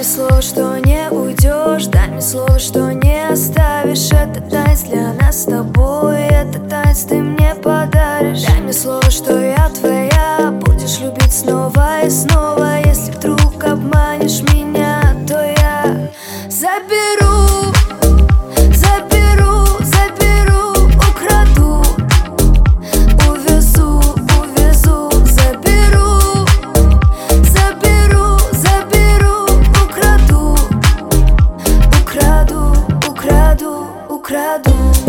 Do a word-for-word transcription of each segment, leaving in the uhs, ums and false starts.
мне слово, что не уйдешь, дай мне слово, что не оставишь. Это танец для нас с тобой, это танец ты мне подаришь. Дай мне слово, что я твоя, будешь любить снова и снова. Если вдруг обманешь меня, то я заберу, заберу, заберу, украду, увезу, увезу, заберу, заберу, заберу, украду, украду, украду, украду.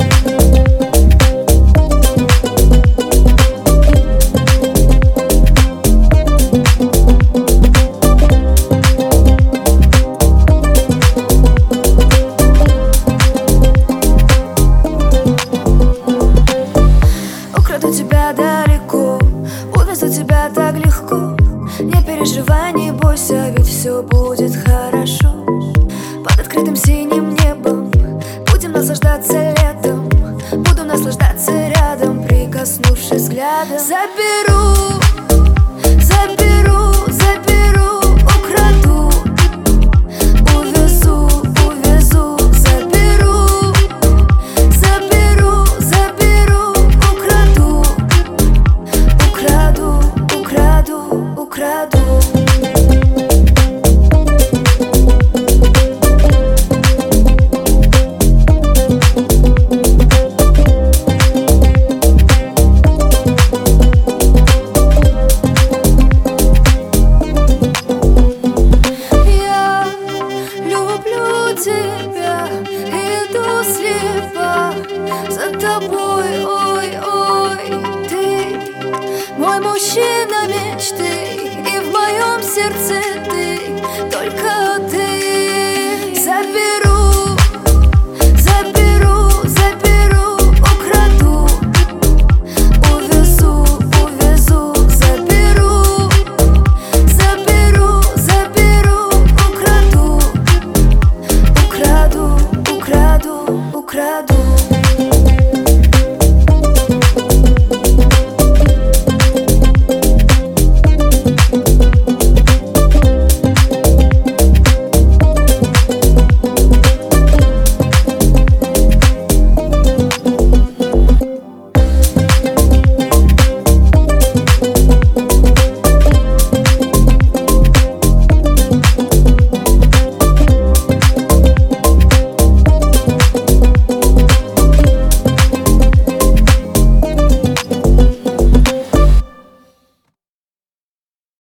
Украду тебя далеко, увезу тебя так легко. Не переживай, не бойся, ведь все будет хорошо. Под открытым синим небом будем наслаждаться летом. Буду наслаждаться рядом, прикоснувшись взглядом. Заберу,